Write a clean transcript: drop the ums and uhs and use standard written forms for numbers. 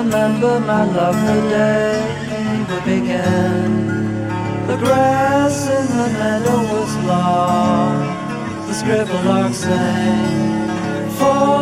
remember, my love, the day we began. The grass in the meadow was long, the scribble lark sang. For